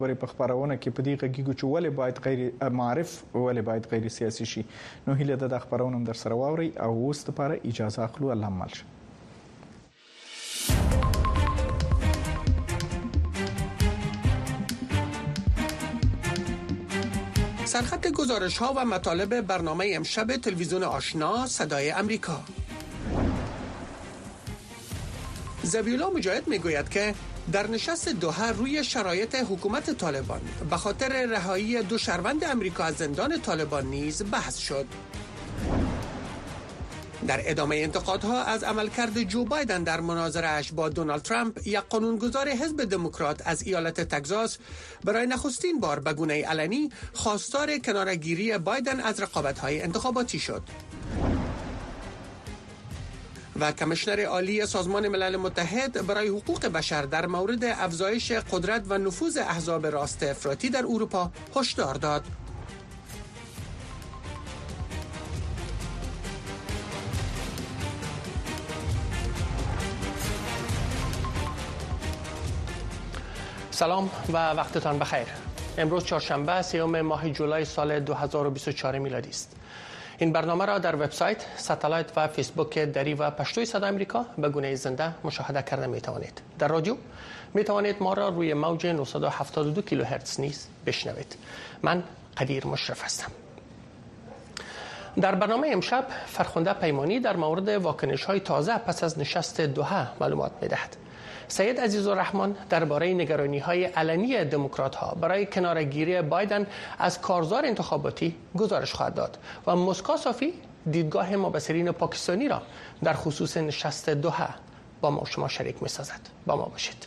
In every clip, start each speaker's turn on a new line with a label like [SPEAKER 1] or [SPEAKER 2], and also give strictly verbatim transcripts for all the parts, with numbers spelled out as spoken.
[SPEAKER 1] برای په خبرونه کې په دې غږیږو چې ولې باید غیر معرف ولې باید غیر سیاسي شي. نو هیله ده د خبرونه هم در سره واوري او اوس لپاره اجازه اخلو. الله مل شه.
[SPEAKER 2] سرخط گزارش ها و مطالب برنامه امشب تلویزیون آشنا صدای امریکا. ذبیحالله مجاهد میگوید که در نشست دوحه روی شرایط حکومت طالبان به خاطر رهایی دو شهروند امریکا از زندان طالبان نیز بحث شد. در ادامه انتقادها از عملکرد جو بایدن در مناظره‌اش با دونالد ترامپ، یک قانونگذار حزب دموکرات از ایالت تگزاس برای نخستین بار به گونه علنی خواستار کناره‌گیری بایدن از رقابت‌های انتخاباتی شد. و کمیشنر عالی سازمان ملل متحد برای حقوق بشر در مورد افزایش قدرت و نفوذ احزاب راست افراطی در اروپا هشدار داد. سلام و وقتتان بخیر. امروز چهارشنبه سیوم ماه جولای سال دو هزار و بیست و چهار میلادی است. این برنامه را در وبسایت، ساتلایت و فیسبوک دری و پشتوی صدا آمریکا به گونه زنده مشاهده کرده می توانید. در رادیو می توانید ما را روی موج نهصد و هفتاد و دو کیلوهرتز نیز بشنوید. من قدیر مشرف هستم. در برنامه امشب فرخنده پیمانی در مورد واکنش های تازه پس از نشست دوحه معلومات می دهد. سید عزیزالرحمن درباره نگرانی‌های علنی دموکرات‌ها برای کناره‌گیری بایدن از کارزار انتخاباتی گزارش خواهد داد و مسکا صافی دیدگاه مبصرین پاکستانی را در خصوص نشست دوحه با ما شما شریک می‌سازد. با ما باشید.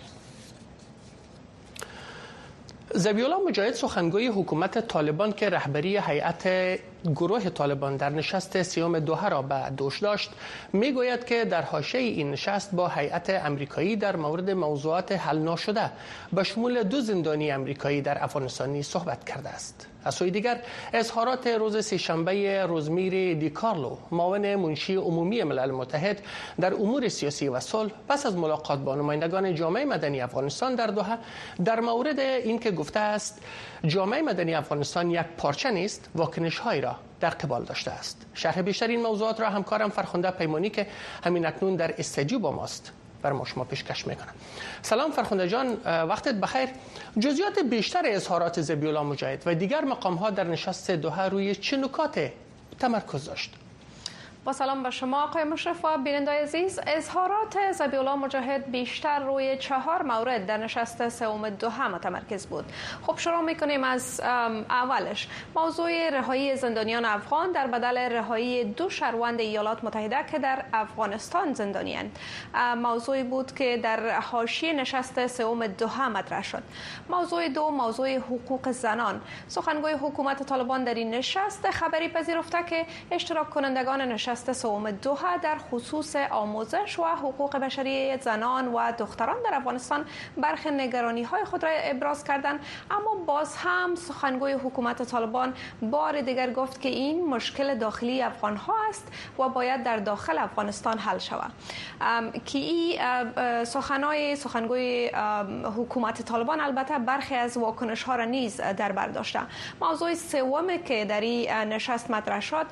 [SPEAKER 2] ذبیحالله مجاهد سخنگوی حکومت طالبان که رهبری هیئت گروه طالبان در نشست سیوم دوحه را به دوش داشت، میگوید که در حاشیه این نشست با هیئت امریکایی در مورد موضوعات حل ناشده به شمول دو زندانی امریکایی در افغانستان صحبت کرده است. از سوی دیگر اظهارات روز سه‌شنبه روزمیر دی کارلو، معاون منشی عمومی ملل متحد در امور سیاسی و صلح، پس از ملاقات با نمایندگان جامعه مدنی افغانستان در دوحه در مورد اینکه گفته است جامعه مدنی افغانستان یک پارچه نیست، واکنش‌هایی را در قبال داشته است. شرح بیشتر این موضوعات را همکارم فرخنده پیمانی که همین اکنون در استودیو با ماست بر ما شما پیشکش میکنم. سلام فرخنده جان، وقتت بخیر. جزئیات بیشتر اظهارات ذبیحالله مجاهد و دیگر مقام ها در نشست دوحه روی چه نکات تمرکز داشت؟
[SPEAKER 3] با سلام به شما آقای مشرف و بیننده عزیز. اظهارات ذبیحالله مجاهد بیشتر روی چهار مورد در نشست سوم دوحه متمرکز بود. خب شروع میکنیم از اولش، موضوع رهایی زندانیان افغان در بدل رهایی دو شهروند ایالات متحده که در افغانستان زندانیاند. موضوعی بود که در حاشیه نشست سوم دوحه مطرح شد. موضوع دو، موضوع حقوق زنان. سخنگوی حکومت طالبان در این نشست خبری پذیرفته که اشتراک کنندگان نشست سوم دوحه در خصوص آموزش و حقوق بشری زنان و دختران در افغانستان برخی نگرانی‌های خود را ابراز کردند، اما باز هم سخنگوی حکومت طالبان بار دیگر گفت که این مشکل داخلی افغان‌ها است و باید در داخل افغانستان حل شود. که این سخنای سخنگوی حکومت طالبان البته برخی از واکنش‌ها را نیز در بر داشته. موضوع سوم که در این نشست مطرح شد،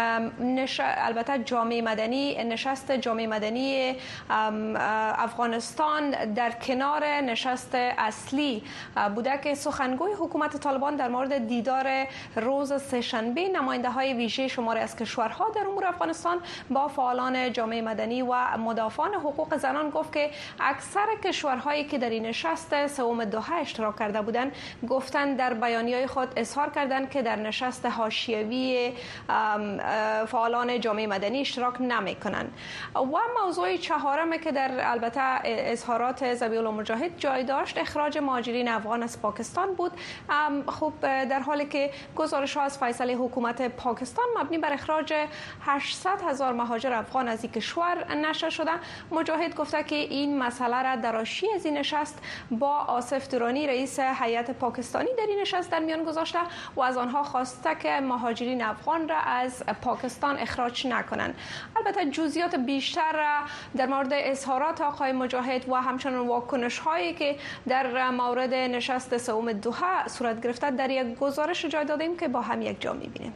[SPEAKER 3] البته جامعه مدنی، نشست جامعه مدنی افغانستان در کنار نشست اصلی بوده که سخنگوی حکومت طالبان در مورد دیدار روز سه‌شنبه نماینده های ویژه شماری از کشورها در امور افغانستان با فعالان جامعه مدنی و مدافعان حقوق زنان گفت که اکثر کشورهایی که در این نشست سوم دوحه اشتراک کرده بودند گفتند در بیانیه‌های خود اظهار کردند که در نشست حاشیه‌ای فعالان جامعه مدنی اشتراک نمی‌کنند. و موضوع چهارم که در البته اظهارات ذبیحالله مجاهد جای داشت، اخراج مهاجرین افغان از پاکستان بود. خب در حالی که گزارش‌ها از فیصله حکومت پاکستان مبنی بر اخراج هشتصد هزار مهاجر افغان از این کشور نشر شده، مجاهد گفته که این مسئله را در حاشیه از این نشست با آصف درانی رئیس هیئت پاکستانی در این نشست در میان گذاشته و از آنها خواسته که مهاجرین افغان را از پاکستان اخراج نکنند. البته جزئیات بیشتر در مورد اظهارات آقای مجاهد و همچنین واکنش هایی که در مورد نشست سوم دوحه صورت گرفته در یک گزارش جای دادیم که با هم یک جا می‌بینیم.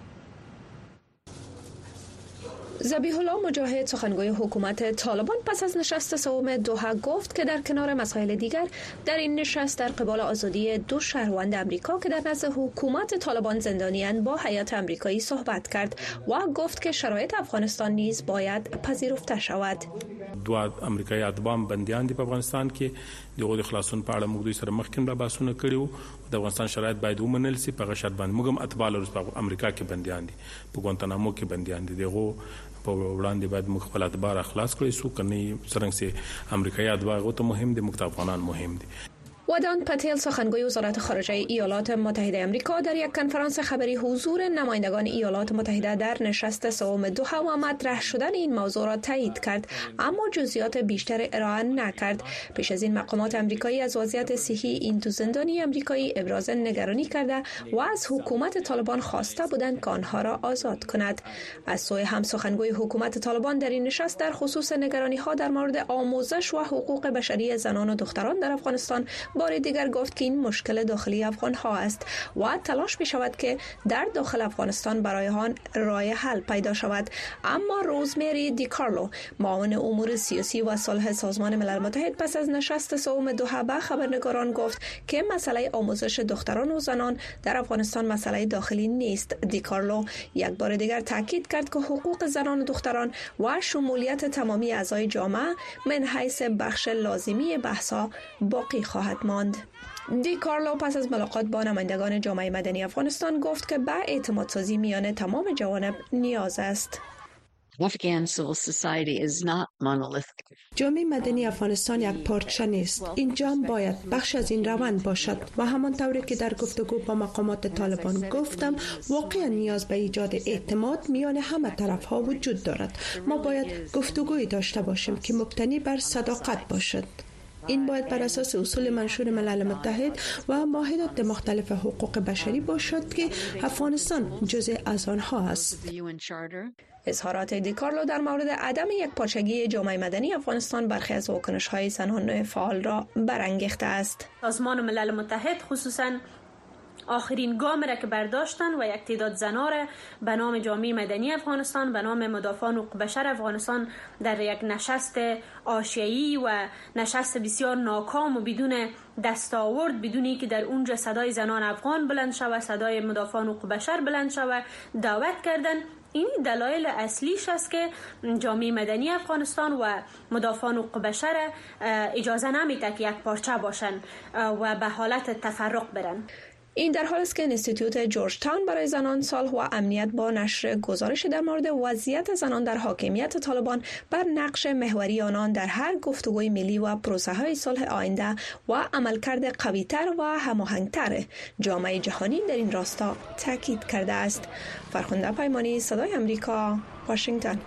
[SPEAKER 3] ذبیح الله مجاهد سخنگوی حکومت طالبان پس از نشست سوم دوحه گفت که در کنار مسائل دیگر در این نشست در قبال آزادی دو شهروند امریکا که در نزد حکومت طالبان زندانیان با هیئت امریکایی صحبت کرد و گفت که شرایط افغانستان نیز باید پذیرفته شود.
[SPEAKER 4] دو امریکایي اتباع بندیان دي په افغانستان کې دغه خلاصون په اړه موږ دوی سره مخکې به بحثونه کړیو. د افغانستان شرایط باید ومنل شي. په شرط باندې موږ هم اتباع لرو په امریکا کې بندیان دي، په ګوانتانامو کې بندیان دي. دغه په وړاندې باید موږ خپل اتباع خلاص کړی سو کني څنګه سي امریکایي اتباع غوته مهم دي، موږ افغانان مهم دي.
[SPEAKER 3] ودان پتیل سخنگوی وزارت خارجه ایالات متحده آمریکا در یک کنفرانس خبری حضور نمایندگان ایالات متحده در نشست سوم دوحه و مطرح شدن این موضوع را تایید کرد، اما جزئیات بیشتر ارائه نکرد. پیش از این مقامات آمریکایی از وضعیت صحی این دو زندانی آمریکایی ابراز نگرانی کرده و از حکومت طالبان خواسته بودند که آنها را آزاد کند. از سوی هم سخنگوی حکومت طالبان در این نشست در خصوص نگرانی ها در مورد آموزش و حقوق بشری زنان و دختران در افغانستان بار دیگر گفت که این مشکل داخلی افغان ها است و تلاش می شود که در داخل افغانستان برای آن راه حل پیدا شود. اما روزمری دیکارلو معاون امور سیاسی و صلح سازمان ملل متحد پس از نشست سوم دوحه به خبرنگاران گفت که مسئله آموزش دختران و زنان در افغانستان مسئله داخلی نیست. دیکارلو یک بار دیگر تاکید کرد که حقوق زنان و دختران و شمولیت تمامی اعضای جامعه من حیث بخش لازمی بحث‌ها باقی خواهد ماند. دی کارلو پس از ملاقات با نمایندگان جامعه مدنی افغانستان گفت که به اعتماد سازی میان تمام جوانب نیاز است.
[SPEAKER 5] جامعه مدنی افغانستان یک پارچه نیست. این جمع باید بخش از این روند باشد و همانطوری که در گفتگو با مقامات طالبان گفتم واقعا نیاز به ایجاد اعتماد میان همه طرف ها وجود دارد. ما باید گفتگویی داشته باشیم که مبتنی بر صداقت باشد. این باید بر اساس اصول منشور ملل متحد و معاهدات مختلف حقوق بشری باشد که افغانستان جزء از آنها است.
[SPEAKER 3] اظهارات دیکارلو در مورد عدم یک پارچگی جامعه مدنی افغانستان برخی از واکنش‌های زنان فعال را برانگیخته است.
[SPEAKER 6] سازمان ملل متحد خصوصاً آخرین گام را که برداشتن و یک تعداد زنا را به نام جامعه مدنی افغانستان به نام مدافعان حقوق بشر افغانستان در یک نشست حاشیه‌ای و نشست بسیار ناکام و بدون دستاورد، بدونی که در اونجا صدای زنان افغان بلند شود، صدای مدافعان حقوق بشر بلند شود، دعوت کردن. این دلایل اصلیش است که جامعه مدنی افغانستان و مدافعان حقوق بشر اجازه نمیده که یک پارچه باشن و به حالت تفرق برن.
[SPEAKER 3] این در حالی است که انستیتوت جورج تاون برای زنان، صلح و امنیت با نشر گزارش در مورد وضعیت زنان در حاکمیت طالبان بر نقش محوری آنان در هر گفتگوی ملی و پروسه‌های صلح آینده و عملکرد قوی‌تر و هماهنگ‌تر جامعه جهانی در این راستا تاکید کرده است. فرخنده پیمانی، صدای آمریکا، واشنگتن.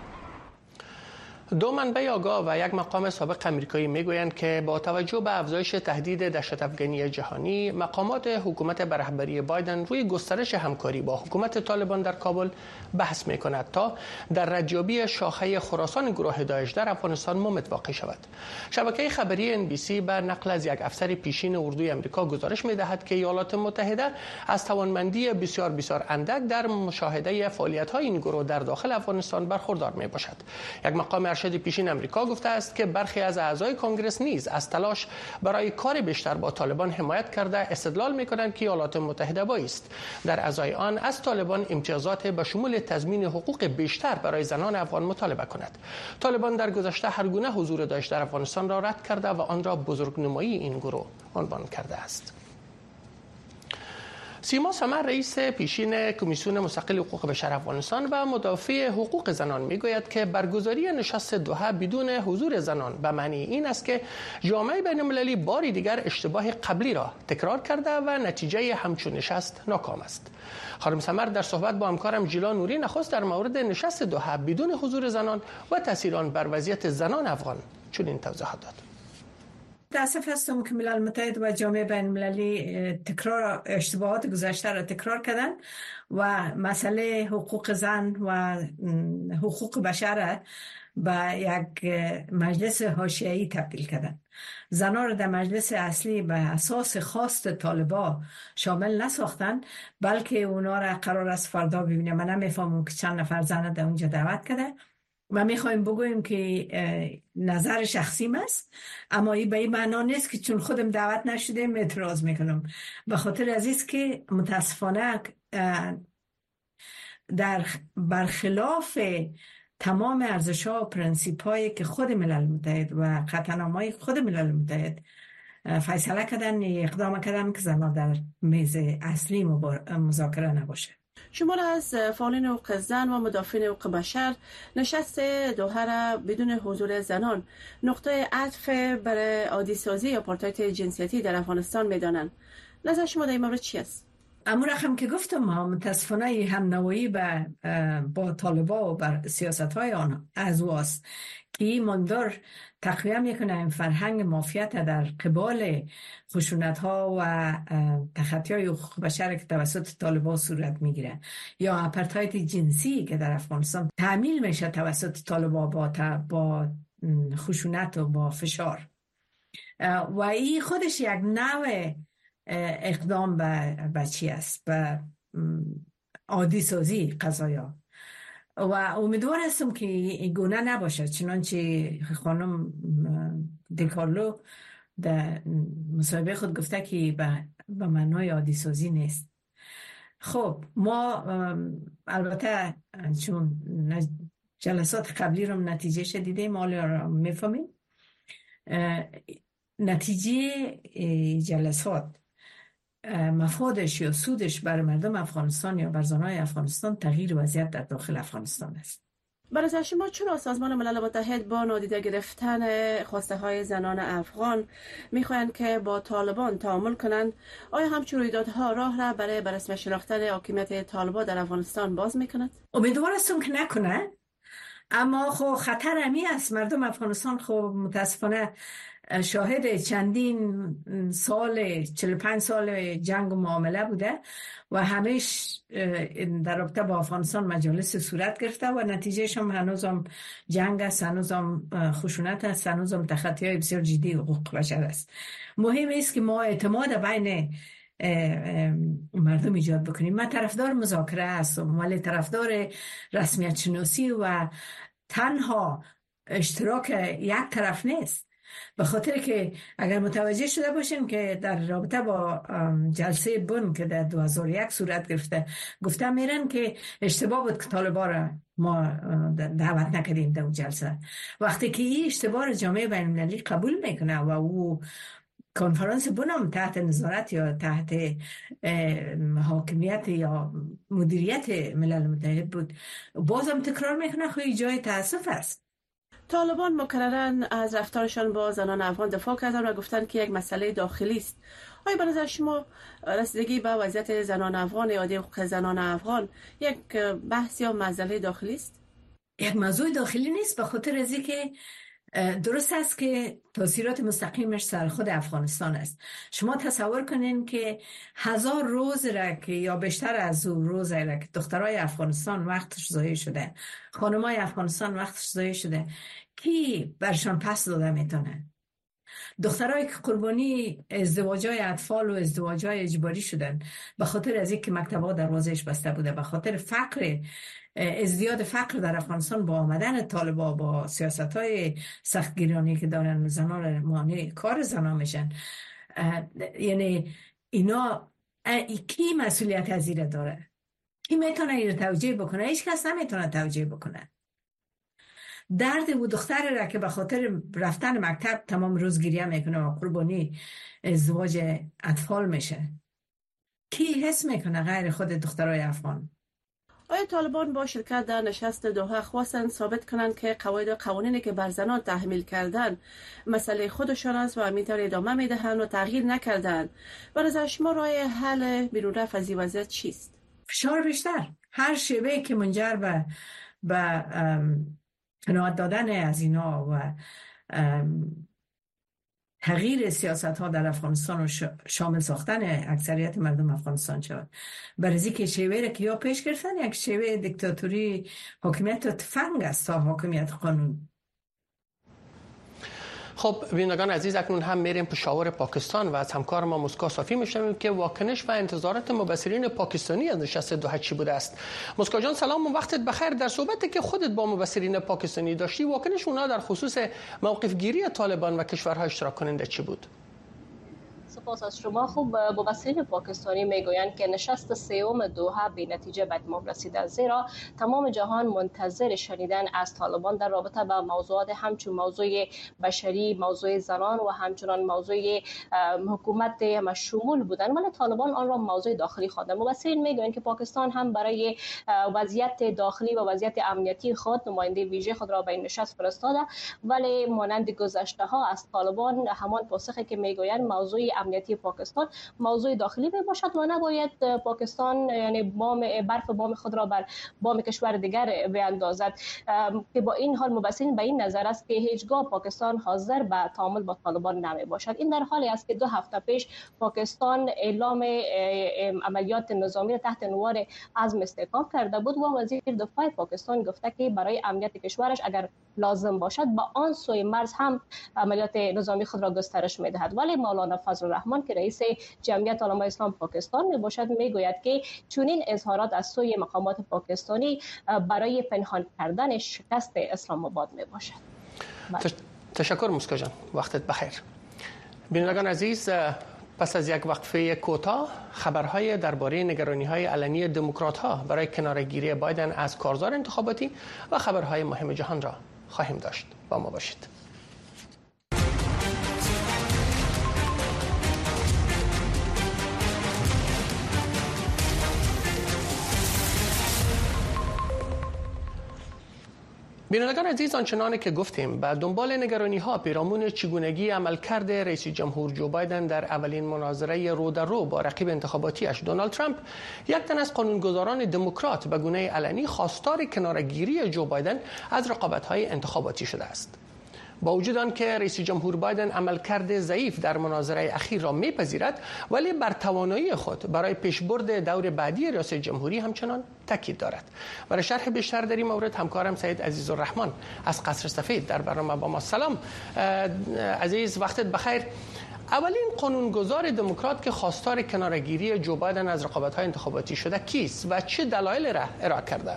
[SPEAKER 2] دو منبع آگاه و یک مقام سابق امریکایی میگویند که با توجه به افزایش تهدید دهشت‌افکنی جهانی، مقامات حکومت به رهبری بایدن روی گسترش همکاری با حکومت طالبان در کابل بحث میکند تا در ردیابی شاخه خراسان گروه داعش در افغانستان مومد واقع شود. شبکه خبری ان بی سی به نقل از یک افسر پیشین اردوی امریکا گزارش میدهد که ایالات متحده از توانمندی بسیار بسیار اندک در مشاهده فعالیت‌های این گروه در داخل افغانستان برخوردار میباشد. یک مقام ارشد پیشین امریکا گفته است که برخی از اعضای کنگرس نیز از تلاش برای کار بیشتر با طالبان حمایت کرده استدلال می‌کنند که ایالات متحده بایست در ازای آن از طالبان امتیازات به شمول تضمین حقوق بیشتر برای زنان افغان مطالبه کند. طالبان در گذشته هر گونه حضور داعش در افغانستان را رد کرده و آن را بزرگنمایی این گروه عنوان کرده است. سیما سمر رئیس پیشین کمیسیون مستقل حقوق بشر افغانستان و مدافع حقوق زنان میگوید که برگزاری نشست دوحه بدون حضور زنان به معنی این است که جامعه بین المللی باری دیگر اشتباه قبلی را تکرار کرده و نتیجه همچون نشست ناکام است. خانم سمر در صحبت با همکارم جیلا نوری نخست در مورد نشست دوحه بدون حضور زنان و تاثیر آن بر وضعیت زنان افغان چنین توضیحات داد.
[SPEAKER 7] متاسف هستم که ملل متحد و جامعه بین المللی تکرار اشتباهات گذشته را تکرار کردن و مسئله حقوق زن و حقوق بشر به یک مجلس حاشیه‌ای تبدیل کردن. زنان را در مجلس اصلی به اساس خواست طالبا شامل نساختن، بلکه اونا را قرار است فردا ببینیم. من نمیفهمم که چند نفر زن در اونجا دعوت کرده و میخوایم بگویم که نظر شخصیم است، اما این به این معنا نیست که چون خودم دعوت نشدیم اعتراض میکنم. به خاطر عزیز که متاسفانه در برخلاف تمام ارزش‌ها و پرنسیپ‌هایی که خود ملل متحد و قطعنامه‌های خود ملل متحد فیصله کردن، اقدام کردن که زنان در میز اصلی مذاکره نباشه.
[SPEAKER 8] شما از فعالین حقوق زن و مدافعین حقوق بشر نشست دوحه را بدون حضور زنان نقطه عطف برای عادی سازی یا آپارتاید جنسیتی در افغانستان می‌دانند. نظر شما در این مورد چی است؟
[SPEAKER 7] اما رقم که گفتم ما متاسفانه هم نوعی با, با طالبا و بر سیاست های آن از واست که این منظر تقویه میکنه این فرهنگ مافیت در قبال خشونت ها و تخطی های حقوق بشر که توسط طالبا صورت میگیره، یا آپارتاید جنسی که در افغانستان تعمیل میشه توسط طالبا با, با خشونت و با فشار، و این خودش یک نوع اقدام به بچی است، به عادی سازی قضایا، و امیدوار هستم که این گونه نباشه. چنانچه خانم دیکارلو در مصاحبه خود گفته که به معنای عادی سازی نیست. خب ما البته چون جلسات قبلی رو نتیجه شدیده مالی رو میفهمیم، نتیجه جلسات مفادش یا سودش بر مردم افغانستان یا بر زنان افغانستان تغییر وضعیت در داخل افغانستان است.
[SPEAKER 8] برای نظر شما چرا سازمان ملل متحد با نادیده گرفتن خواسته های زنان افغان میخواهند که با طالبان تعامل کنند؟ آیا همچون رویدادها راه را برای به رسمی شناختن حاکمیت طالبان در افغانستان باز میکند؟
[SPEAKER 7] امیدوار هستم که نکنه، اما خب خطر همی است. مردم افغانستان خب متاسفانه شاهد چندین سال چهل و پنج سال جنگ و معامله بوده و همیش در رابطه با افغانستان مجالس صورت گرفته و نتیجهش هم هنوزم جنگ است، هنوزم خشونت است، هنوزم تخطی های بسیار جدی حقوق بشر است. مهم است که ما اعتماد بین مردم ایجاد بکنیم. من طرفدار مذاکره هستم، ولی طرفدار رسمیت شناسی و تنها اشتراک یک طرف نیست. به خاطر که اگر متوجه شده باشین که در رابطه با جلسه بن که در دو هزار و یک صورت گرفته، گفته میرن که اشتباه بود که طالبان را ما دعوت نکردیم در اون جلسه. وقتی که این اشتباه جامعه بین المللی قبول میکنه و او کنفرانس بن هم تحت نظارت یا تحت حاکمیت یا مدیریت ملل متحد بود، بازم تکرار میکنه، خیلی جای تاسف است.
[SPEAKER 8] طالبان مکررن از رفتارشان با زنان افغان دفاع کردن و گفتن که یک مسئله داخلی است. آیا به نظر شما رسیدگی به وضعیت زنان افغان یا عادی حقوق زنان افغان یک بحث یا مسئله داخلی است؟
[SPEAKER 7] یک موضوع داخلی نیست، به خاطر از اینکه درست است که تاثیرات مستقیمش سر خود افغانستان است. شما تصور کنین که هزار روز را که یا بیشتر از اون روز را که دخترای افغانستان وقتش ضایع شده، خانمای افغانستان وقتش ضایع شده، کی برشان پس داده میتونه؟ دخترایی که قربانی ازدواجای اطفال و ازدواجای اجباری شدن به خاطر از اینکه مکتب‌ها دروازه‌اش بسته بوده، به خاطر فقر، ازدیاد فقر در افغانستان با آمدن طالبان، با سیاست‌های سختگیرانی که دارن زنان مانع کار زنان میشن، یعنی اینا کی مسئولیت از این داره؟ کی میتونه این توجیه بکنه؟ هیچ کس نمیتونه توجیه بکنه. درد و دختر را که به خاطر رفتن مکتب تمام روز گریه میکنه و قربانی ازدواج اطفال میشه، کی حس میکنه غیر خود دخترای افغان؟
[SPEAKER 8] آیا طالبان با شرکت در نشست دوحه خواستند ثابت کنند که قواعد و قوانینی که بر زنان تحمیل کردن مسئله خودشان است و همینطور ادامه میدهند و تغییر نکردند؟ به نظر شما راه حل بیرون رفت از این وضعیت چیست؟
[SPEAKER 7] فشار بیشتر، هر شیوهی که منجر به به قناعت دادن از اینا و تغییر سیاست ها در افغانستان و شامل ساختن اکثریت مردم افغانستان شود. برای که شیوه را که یا پیش گرفتن یک شیوه دیکتاتوری حاکمیت تفنگ است تا حاکمیت قانون.
[SPEAKER 2] خب بینندگان عزیز، اکنون هم میریم پشاور پاکستان و از همکار ما مسکا صافی میشنویم که واکنش و انتظارات مبصرین پاکستانی از نشست دوحه چی بوده است. مسکا جان سلام و وقتت بخیر. در صحبتی که خودت با مبصرین پاکستانی داشتی، واکنش اونا در خصوص موقف گیری طالبان و کشورهای اشتراک کننده چی بود؟
[SPEAKER 9] سپاس از شما. خوب مبصرین پاکستانی میگویند که نشست سوم دوحه به نتیجه به اتمام رسیده، زیرا تمام جهان منتظر شنیدن از طالبان در رابطه با موضوعات همچون موضوع بشری، موضوع زنان و همچنان موضوع حکومت مشمول بودن، ولی طالبان آن را موضوع داخلی خواندند. مبصرین میگویند که پاکستان هم برای وضعیت داخلی و وضعیت امنیتی خود نماینده ویژه خود را به این نشست فرستاده، ولی مانند گذشته ها از طالبان همان پاسخی که میگویند موضوع امنیتی پاکستان موضوع داخلی باشد و نباید پاکستان یعنی بام برف بام خود را بر بام کشور دیگر بیاندازد، که با این حال مبصرین به این نظر است که هیچگاه پاکستان حاضر به تعامل با طالبان نمی باشد. این در حالی است که دو هفته پیش پاکستان اعلام عملیات نظامی را تحت عنوان عزم استحکام کرده بود و وزیر دفاع پاکستان گفته که برای امنیت کشورش اگر لازم باشد با آن سوی مرز هم عملیات نظامی خود را گسترش می‌دهد. ولی مولانا فضل الرحمن که رئیس جمعیت علمای اسلام پاکستان میباشد میگوید که چنین اظهارات از سوی مقامات پاکستانی برای پنهان کردن شکست اسلام آباد میباشد.
[SPEAKER 2] تشکر مسکا جان، وقتت بخیر. بینندگان عزیز، پس از یک وقفه کوتاه خبرهای درباره نگرانی‌های علنی دموکرات‌ها برای کناره‌گیری بایدن از کارزار انتخاباتی و خبرهای مهم جهان را خواهیم داشت. با ما باشید. بینندگان عزیز، آنچنانی که گفتیم به دنبال نگرانی‌ها پیرامون چگونگی عملکرد رئیس جمهور جو بایدن در اولین مناظره رو در رو با رقیب انتخاباتیش دونالد ترامپ، یک تن از قانونگذاران دموکرات به گونه علنی خواستار کناره‌گیری جو بایدن از رقابت‌های انتخاباتی شده است. با وجود آن که رئیس جمهور بایدن عملکرد ضعیف در مناظره اخیر را میپذیرد، ولی بر توانایی خود برای پیشبرد دور بعدی ریاست جمهوری همچنان تاکید دارد. برای شرح بیشتر در این مورد همکارم سید عزیزالرحمن از قصر سفید در برنامه با ما. سلام عزیز، وقتت بخیر. اولین قانونگذار دموکرات که خواستار کناره‌گیری جو بایدن از رقابت‌های انتخاباتی شده کیست و چه دلایل را ارائه کرده؟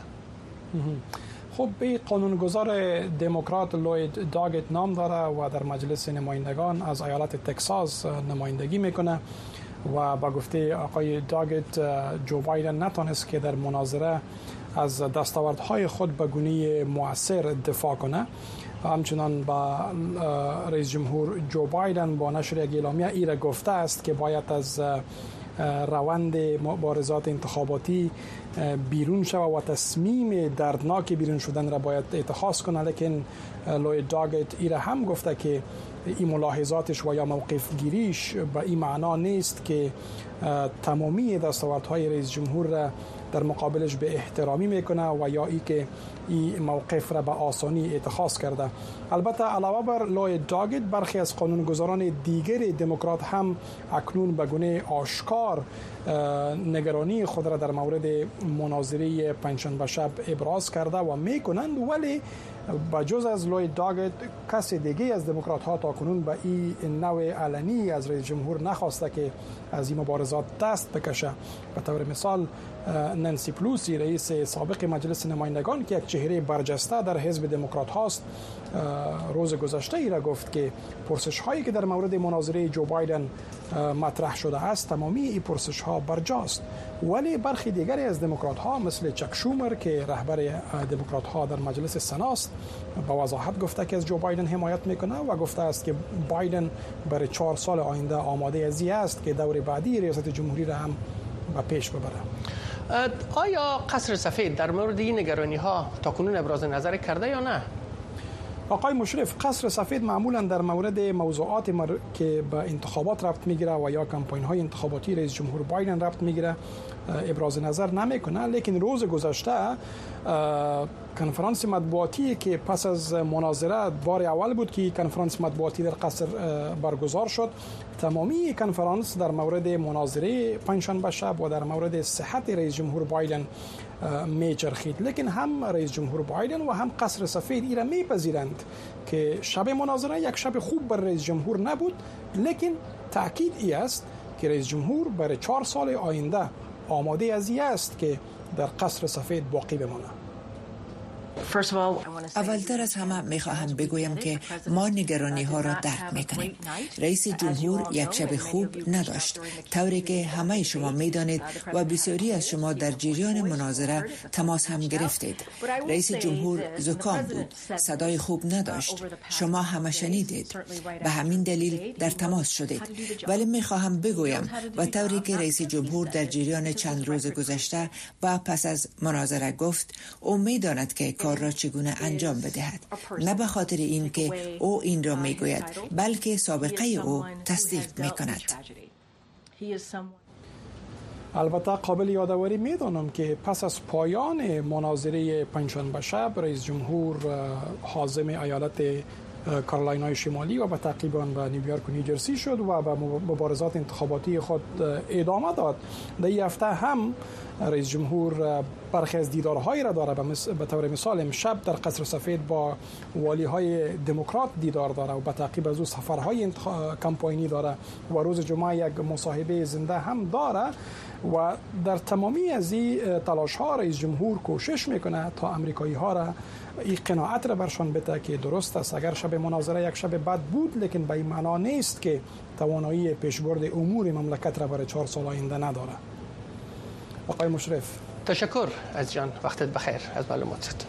[SPEAKER 10] خب این قانونگذار دموکرات لوید داگت نام داره و در مجلس نمایندگان از ایالت تگزاس نمایندگی میکنه و با گفته آقای داگت جو بایدن نتونست که در مناظره از دستاوردهای خود به گونه مؤثر دفاع کنه. همچنان با رئیس جمهور جو بایدن با نشر یک اعلامیه ایره گفته است که باید از روند مبارزات انتخاباتی بیرون شود و تصمیم دردناک بیرون شدن را باید اتخاذ کنه. لیکن لوید داگت ایره هم گفته که این ملاحظاتش و یا موقف گیریش به این معنا نیست که تمامی دستاوردهای رئیس جمهور را در مقابلش به احترامی میکنه و یا ای که این موقف را به آسانی اتخاذ کرده. البته علاوه بر لوید داگت، برخی از قانونگذاران دیگر دموکرات هم اکنون به گونه آشکار نگرانی خود را در مورد مناظره پنجشنبه شب ابراز کرده و میکنند، ولی بجز از لوید داگت کس دیگه از دموکرات ها تا کنون به این نوع علنی از رئیس جمهور نخواسته که از این مبارزات دست بکشه. به طور مثال نانسی پلوسی رئیس سابق مجلس نمایندگان که یک چهره برجسته در حزب دموکرات هاست، روز گذشته ای را گفت که پرسش هایی که در مورد مناظره جو بایدن مطرح شده است تمامی این پرسش ها برجاست. ولی برخی دیگری از دموکرات ها مثل چک شومر که رهبر دموکرات ها در مجلس سنا است با وضاحت گفته که از جو بایدن حمایت میکنه و گفته است که بایدن برای چهار سال آینده آماده ازی است که دور بعدی ریاست جمهوری را هم به پیش ببره.
[SPEAKER 2] آیا قصر سفید در مورد این نگرانی ها تاکنون ابراز نظر کرده یا نه؟
[SPEAKER 10] آقای مشرف، قصر سفید معمولا در مورد موضوعات مر... که به انتخابات ربط میگیره و یا کمپاین های انتخاباتی رئیس جمهور بایدن ربط میگیره ابراز نظر نمیکنه. لیکن روز گذشته کنفرانس مطبوعاتی که پس از مناظره بار اول بود که کنفرانس مطبوعاتی در قصر برگزار شد. تمامی کنفرانس در مورد مناظره پنجشنبه شب و در مورد صحت رئیس جمهور بایدن میچرخید، لیکن هم رئیس جمهور بایدن و هم قصر سفید ایرا میپذیرند که شب مناظره یک شب خوب بر رئیس جمهور نبود، لیکن تاکید ای است که رئیس جمهور برای چهار سال آینده آماده از این است که در قصر سفید باقی بمانه.
[SPEAKER 11] اولتر از همه میخواهم بگویم که ما نگرانی ها را درک میکنیم. رئیس جمهور یک شب خوب نداشت، طوری که همه شما میدانید و بسیاری از شما در جریان مناظره تماس هم گرفتید. رئیس جمهور زکام بود، صدای خوب نداشت، شما همه شنیدید، به همین دلیل در تماس شدید. ولی میخواهم بگویم و طوری که رئیس جمهور در جریان چند روز گذشته و پس از مناظره گفت، او میداند که کار را چگونه انجام بدهد، نه به خاطر این که او این را میگوید، بلکه سابقه او تصدیق میکند.
[SPEAKER 10] البته قابل یادآوری میدانم که پس از پایان مناظره پنجشنبه شب رئیس جمهور حازم ایالت کارولینای شمالی و به تعقیب آن به نیویورک و نیوجرسی شد و به مبارزات انتخاباتی خود ادامه داد. در این هفته هم رئیس جمهور برخی از دیدارهایی را داره، به طور مثال امشب در قصر سفید با والی های دموکرات دیدار داره و به تعقیب از او سفرهای کمپاینی داره و روز جمعه یک مصاحبه زنده هم داره. و در تمامی از این تلاش ها رئیس جمهور کوشش میکنه تا امریکایی ها را این قناعت را برشان بده که درست است اگر شب مناظره یک شب بد بود، لیکن به این معنا نیست که توانایی پیشبرد امور مملکت را برای چهار سال آینده نداره. آقای مشرف،
[SPEAKER 2] تشکر از جان، وقتت بخیر از معلوماتت.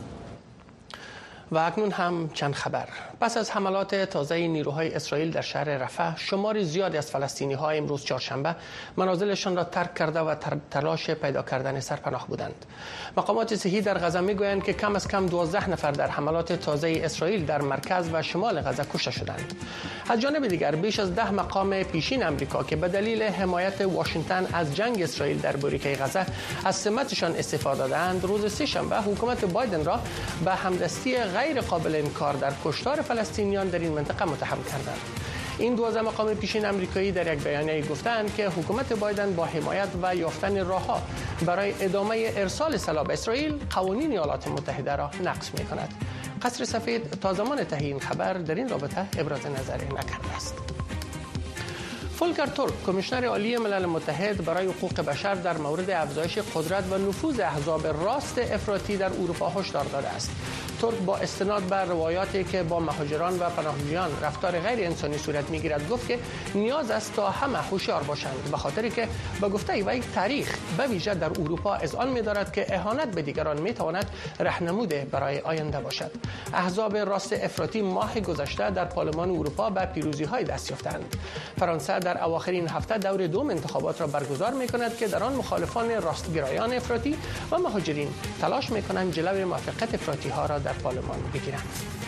[SPEAKER 2] و اکنون هم چند خبر. پس از حملات تازه نیروهای اسرائیل در شهر رفح، شماری زیادی از فلسطینی‌ها امروز چهارشنبه منازلشان را ترک کرده و تلاش پیدا کردن سرپناه بودند. مقامات صحی در غزه میگویند که کم از کم دوازده نفر در حملات تازه اسرائیل در مرکز و شمال غزه کشته شدند. از جانب دیگر بیش از ده مقام پیشین امریکا که به دلیل حمایت واشنگتن از جنگ اسرائیل در بریکه غزه از سمتشان استفاده دادند، روز سه‌شنبه حکومت بایدن را به همدستی غیر قابل انکار در کشتار فلسطینیان در این منطقه متهم کردند. این دوازده مقام پیشین آمریکایی در یک بیانیه گفتند که حکومت بایدن با حمایت و یافتن راهها برای ادامه ارسال سلاح به اسرائیل قوانین ایالات متحده را نقض می‌کند. قصر سفید تا زمان تهیه این خبر در این رابطه ابراز نظری نکرده است. فولکر تورک، کمیشنر عالی ملل متحد برای حقوق بشر، در مورد افزایش قدرت و نفوذ احزاب راست افراطی در اروپا هشدار داده است. ترک با استناد بر روایاتی که با مهاجران و پناهجویان رفتار غیر انسانی صورت میگیرد گفت که نیاز است تا همه هوشیار باشند، به خاطری که به گفته وی تاریخ به ویژه در اروپا اذعان می‌دارد که اهانت به دیگران میتواند راهنمود برای آینده باشد. احزاب راست افراطی ماه گذشته در پارلمان اروپا به پیروزی‌های دست یافتند. فرانسه در اواخر این هفته دور دوم انتخابات را برگزار می‌کند که در آن مخالفان راستگرایان افراطی و مهاجرین تلاش می‌کنند جلوی موافقت افراطی‌ها را در پارلمان بگیرند.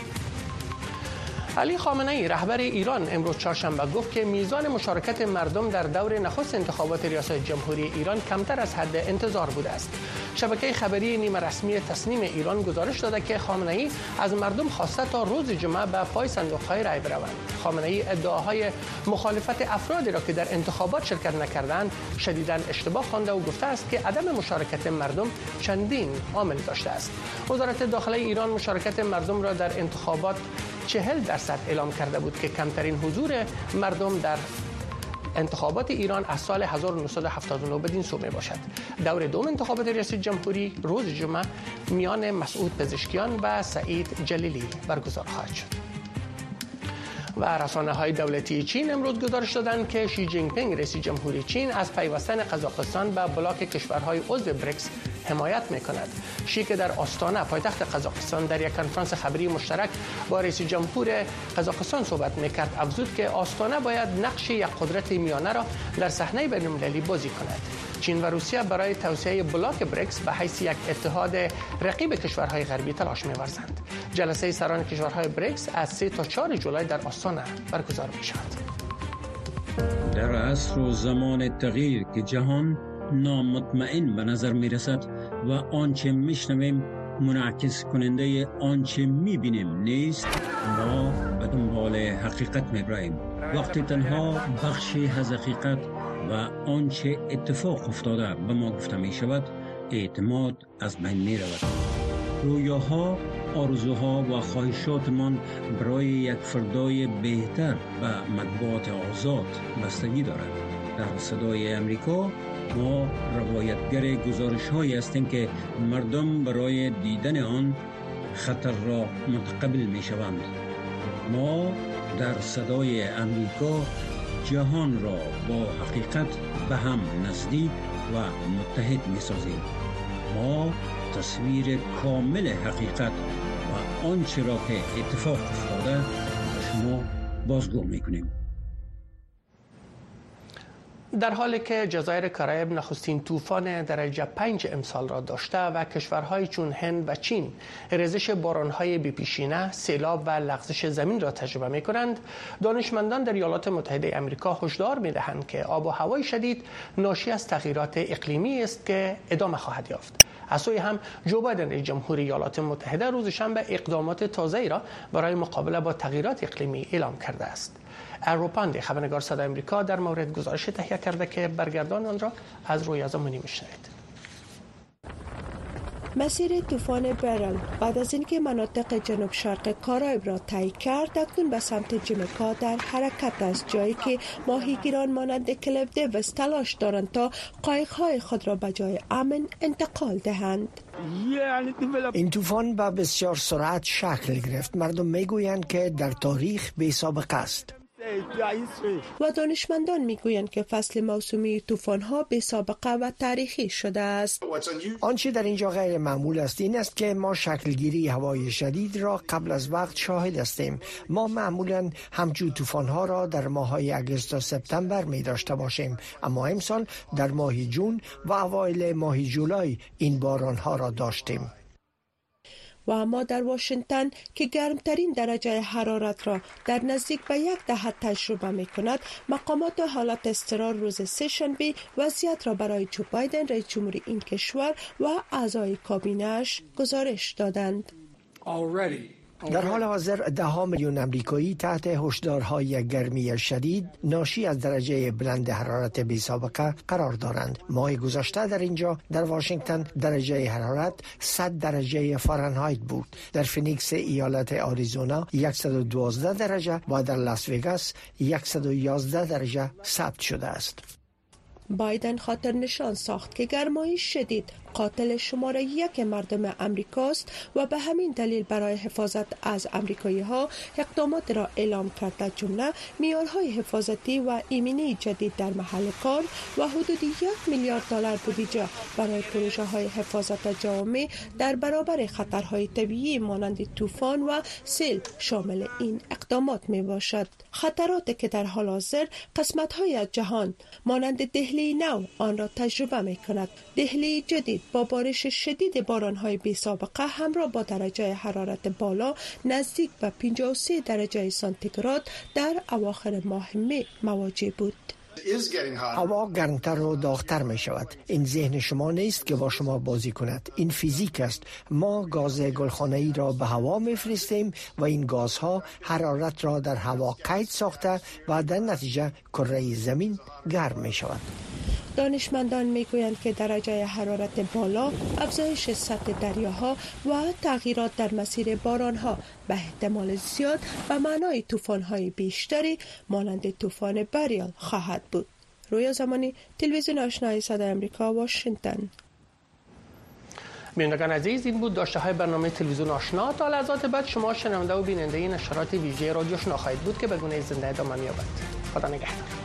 [SPEAKER 2] علی خامنه ای رهبر ایران امروز چهارشنبه گفت که میزان مشارکت مردم در دور نخست انتخابات ریاست جمهوری ایران کمتر از حد انتظار بوده است. شبکه خبری نیمه رسمی تصنیم ایران گزارش داده که خامنه ای از مردم خواسته تا روز جمعه به پای صندوق‌های رای بروند. خامنه ای ادعاهای مخالفت افرادی را که در انتخابات شرکت نکردند شدیداً اشتباه خوانده و گفته است که عدم مشارکت مردم چندین عامل داشته است. وزارت داخلی ایران مشارکت مردم را در انتخابات چهل درصد اعلام کرده بود که کمترین حضور مردم در انتخابات ایران از سال هزار و نهصد و هفتاد و نه بدین سو می باشد. دور دوم انتخابات ریاست جمهوری روز جمعه میان مسعود پزشکیان و سعید جلیلی برگزار خواهد شد. و رسانه‌های دولتی چین امروز گزارش دادند که شی جین پینگ رئیس جمهوری چین از پیوستن قزاقستان به بلاک کشورهای عضو بریکس حمایت می‌کند. شی که در آستانه پایتخت قزاقستان در یک کنفرانس خبری مشترک با رئیس جمهور قزاقستان صحبت می‌کرد، افزود که آستانه باید نقش یک قدرت میانه را در صحنه بین‌المللی بازی کند. چین و روسیه برای توسعه بلاک بریکس به حیث یک اتحاد رقیب کشورهای غربی تلاش می‌ورزند. جلسه سران کشورهای بریکس از سه تا چهار جولای در آستانه برگزار می‌شود.
[SPEAKER 12] در عصر و زمان تغییر که جهان نامطمئن به نظر می‌رسد و آنچه می‌شنویم منعکس کننده آنچه می‌بینیم نیست، ما به دنبال حقیقت می‌بریم. وقتی تنها بخشی از حقیقت و آنچه اتفاق افتاده به ما گفته می‌شود، اعتماد از بین می‌رود. رویاها، آرزوها و خواهشاتمان برای یک فردای بهتر و مطبوعات آزاد بستگی دارد. در صدای امریکا ما روایتگر گزارش‌هایی هستیم که مردم برای دیدن آن خطر را متقبل می‌شوند. ما در صدای امریکا جهان را با حقیقت به هم نزدیک و متحد می‌سازیم. ما تصویر کامل حقیقت و آنچه را که اتفاق افتاده به شما بازگو می‌کنیم.
[SPEAKER 2] در حالی که جزایر کارائیب نخستین طوفان درجه پنج امسال را داشته و کشورهای چون هند و چین ریزش بارانهای بی‌پیشینه، سیلاب و لغزش زمین را تجربه می کنند، دانشمندان در ایالات متحده آمریکا هشدار می دهند که آب و هوای شدید ناشی از تغییرات اقلیمی است که ادامه خواهد یافت. از سوی هم جو بایدن رئیس جمهور ایالات متحده روز شنبه اقدامات تازه‌ای را برای مقابله با تغییرات اقلیمی اعلام کرده است. اروپاندی خبرنگار صدای آمریکا در مورد گزارش تهیه کرده که برگردان آن را از روی ازمانی میشنوید.
[SPEAKER 5] مسیر طوفان برل بعد از اینکه مناطق جنوب شرق کارائیب را طی کرد، اکنون به سمت جمیکا در حرکت است، جایی که ماهیگیران مانند کلیف دیویس تلاش دارند تا قایق‌های خود را به جای امن انتقال دهند.
[SPEAKER 13] این طوفان با بسیار سرعت شکل گرفت. مردم میگویند که در تاریخ بی سابقه است.
[SPEAKER 5] و دانشمندان میگویند که فصل موسمی طوفان‌ها بی سابقه و تاریخی شده است.
[SPEAKER 13] آنچه در اینجا غیر معمول است این است که ما شکلگیری هوای شدید را قبل از وقت شاهد هستیم. ما معمولاً همچون طوفان‌ها را در ماه‌های اگست تا سپتامبر می داشته باشیم، اما امسال در ماه جون و اوایل ماه جولای این باران‌ها را داشتیم.
[SPEAKER 5] و اما در واشنگتن که گرمترین درجه حرارت را در نزدیک به یک دهه تجربه می کند، مقامات حالت اضطرار روز سه‌شنبه وضعیت را برای جو بایدن رئیس جمهور این کشور و اعضای کابینه‌اش گزارش دادند.
[SPEAKER 13] در حال حاضر ده ها میلیون امریکایی تحت هشدارهای گرمی شدید ناشی از درجه بلند حرارت بی سابقه قرار دارند. ماه گذشته در اینجا در واشنگتن درجه حرارت صد درجه فارنهایت بود. در فینیکس ایالت آریزونا صد و دوازده درجه و در لاس وگاس صد و یازده درجه ثبت شده است.
[SPEAKER 5] بایدن خاطر نشان ساخت که گرمای شدید قاتل شماره یک مردم امریکاست و به همین دلیل برای حفاظت از امریکایی ها اقدامات را اعلام کرده، جمله معیارهای حفاظتی و ایمنی جدید در محل کار و حدود یک میلیارد دلار بودجه برای پروژه های حفاظت جوامع در برابر خطرهای طبیعی مانند طوفان و سیل شامل این اقدامات می باشد. خطراتی که در حال حاضر قسمت های از جهان مانند دهلی نو آن را تجربه می کند. دهلی جدید با بارش شدید باران‌های بی سابقه همراه با درجه حرارت بالا نزدیک به پنجاه و سه درجه سانتیگراد در اواخر ماه می مواجه بود.
[SPEAKER 13] هوا گرمتر و داغتر می شود. این ذهن شما نیست که با شما بازی کند. این فیزیک است. ما گاز گلخانه‌ای را به هوا می فرستیم و این گازها حرارت را در هوا قید ساخته و در نتیجه کره زمین گرم می شود.
[SPEAKER 5] دانشمندان میگویند که درجه حرارت بالا، افزایش سطح دریاها و تغییرات در مسیر بارانها به احتمال زیاد به معنای طوفان‌های بیشتری مانند طوفان بریل خواهد بود. رویا زمانی، تلویزیون آشنای صدای آمریکا، واشنگتن.
[SPEAKER 2] بینندگان عزیز، این بود داشته های برنامه تلویزیون آشنا. تا لحظات بعد شما شنونده و بیننده نشرات ویژه رادیو آشنا خواهید بود که به گونه زنده ادامه می‌یابد. خدا نگهدار.